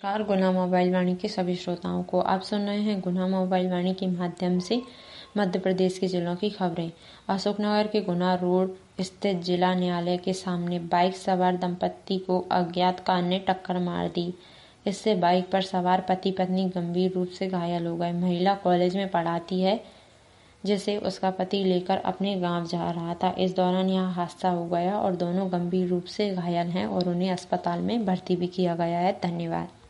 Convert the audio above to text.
नमस्कार, गुना मोबाइल वाणी के सभी श्रोताओं को आप सुन रहे हैं गुना मोबाइल वाणी के माध्यम से मध्य प्रदेश के जिलों की खबरें। अशोकनगर के गुना रोड स्थित जिला न्यायालय के सामने बाइक सवार दंपत्ति को अज्ञात कार ने टक्कर मार दी। इससे बाइक पर सवार पति पत्नी गंभीर रूप से घायल हो गए। महिला कॉलेज में पढ़ाती है, जिसे उसका पति लेकर अपने गांव जा रहा था। इस दौरान यह हादसा हो गया और दोनों गंभीर रूप से घायल हैं और उन्हें अस्पताल में भर्ती भी किया गया है। धन्यवाद।